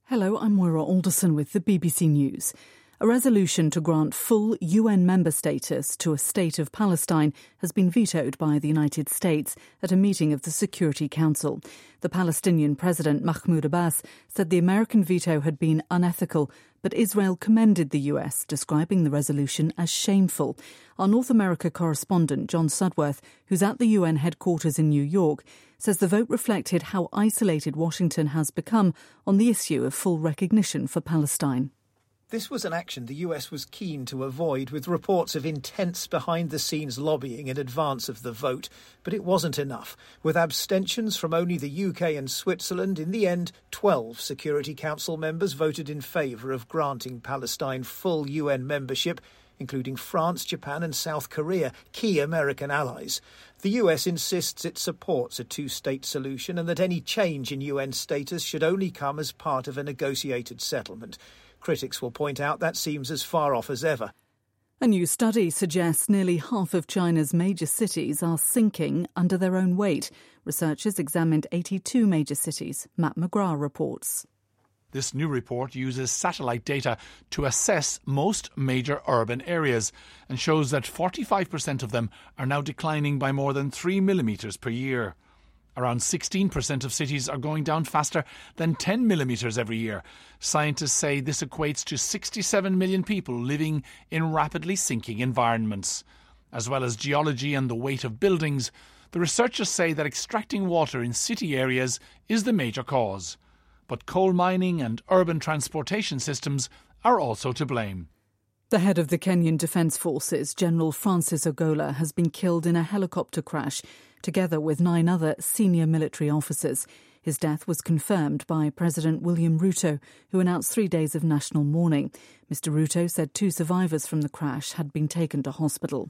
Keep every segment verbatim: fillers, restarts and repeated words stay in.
Hello, I'm Moira Alderson with the B B C News. A resolution to grant full U N member status to a state of Palestine has been vetoed by the United States at a meeting of the Security Council. The Palestinian President Mahmoud Abbas said the American veto had been unethical, but Israel commended the U S, describing the resolution as shameful. Our North America correspondent, John Sudworth, who's at the U N headquarters in New York, says the vote reflected how isolated Washington has become on the issue of full recognition for Palestine. This was an action the U S was keen to avoid, with reports of intense behind-the-scenes lobbying in advance of the vote. But it wasn't enough. With abstentions from only the U K and Switzerland, in the end, twelve Security Council members voted in favour of granting Palestine full U N membership, including France, Japan and South Korea, key American allies. The U S insists it supports a two-state solution and that any change in U N status should only come as part of a negotiated settlement. Critics will point out that seems as far off as ever. A new study suggests nearly half of China's major cities are sinking under their own weight. Researchers examined eighty-two major cities. Matt McGrath reports. This new report uses satellite data to assess most major urban areas and shows that forty-five percent of them are now declining by more than three millimetres per year. Around sixteen percent of cities are going down faster than ten millimetres every year. Scientists say this equates to sixty-seven million people living in rapidly sinking environments. As well as geology and the weight of buildings, the researchers say that extracting water in city areas is the major cause. But coal mining and urban transportation systems are also to blame. The head of the Kenyan Defence Forces, General Francis Ogola, has been killed in a helicopter crash, together with nine other senior military officers. His death was confirmed by President William Ruto, who announced three days of national mourning. Mister Ruto said two survivors from the crash had been taken to hospital.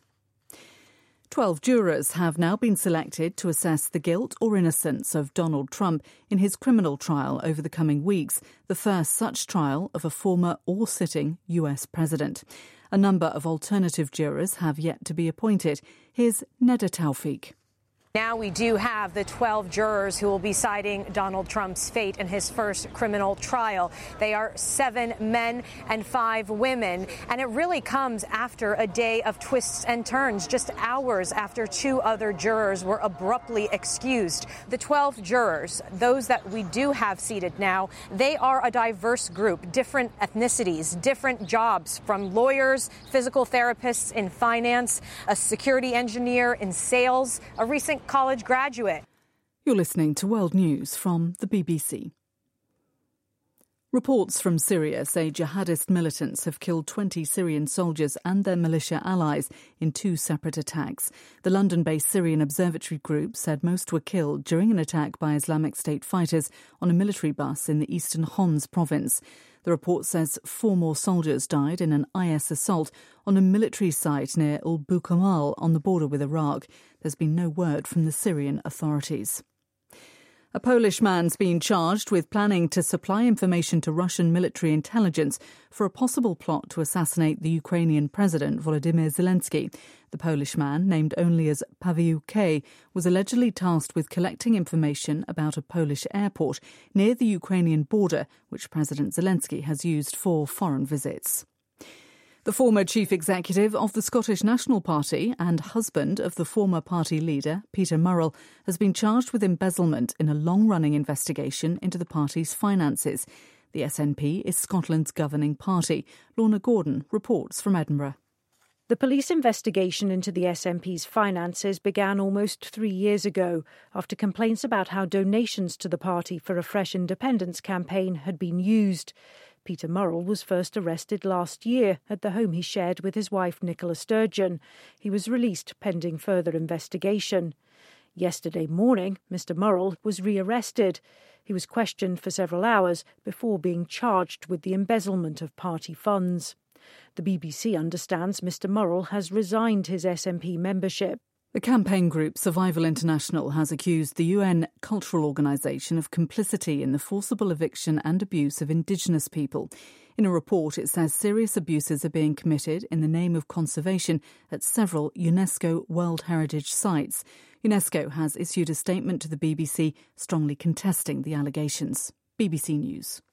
Twelve jurors have now been selected to assess the guilt or innocence of Donald Trump in his criminal trial over the coming weeks, the first such trial of a former or sitting U S president. A number of alternative jurors have yet to be appointed. Here's Neda Tawfiq. Now we do have the twelve jurors who will be deciding Donald Trump's fate in his first criminal trial. They are seven men and five women, and it really comes after a day of twists and turns, just hours after two other jurors were abruptly excused. The twelve jurors, those that we do have seated now, they are a diverse group, different ethnicities, different jobs, from lawyers, physical therapists in finance, a security engineer in sales, a recent college graduate. You're listening to World News from the B B C. Reports from Syria say jihadist militants have killed twenty Syrian soldiers and their militia allies in two separate attacks. The London-based Syrian Observatory Group said most were killed during an attack by Islamic State fighters on a military bus in the eastern Homs province. The report says four more soldiers died in an I S assault on a military site near Al Bukamal on the border with Iraq. There's been no word from the Syrian authorities. A Polish man's been charged with planning to supply information to Russian military intelligence for a possible plot to assassinate the Ukrainian President Volodymyr Zelensky. The Polish man, named only as Paweł K., was allegedly tasked with collecting information about a Polish airport near the Ukrainian border, which President Zelensky has used for foreign visits. The former chief executive of the Scottish National Party and husband of the former party leader, Peter Murrell, has been charged with embezzlement in a long-running investigation into the party's finances. The S N P is Scotland's governing party. Lorna Gordon reports from Edinburgh. The police investigation into the S N P's finances began almost three years ago after complaints about how donations to the party for a Fresh Independence campaign had been used. Peter Murrell was first arrested last year at the home he shared with his wife Nicola Sturgeon. He was released pending further investigation. Yesterday morning, Mister Murrell was rearrested. He was questioned for several hours before being charged with the embezzlement of party funds. The B B C understands Mister Murrell has resigned his S N P membership. The campaign group Survival International has accused the U N Cultural Organization of complicity in the forcible eviction and abuse of indigenous people. In a report, it says serious abuses are being committed in the name of conservation at several UNESCO World Heritage sites. UNESCO has issued a statement to the B B C strongly contesting the allegations. B B C News.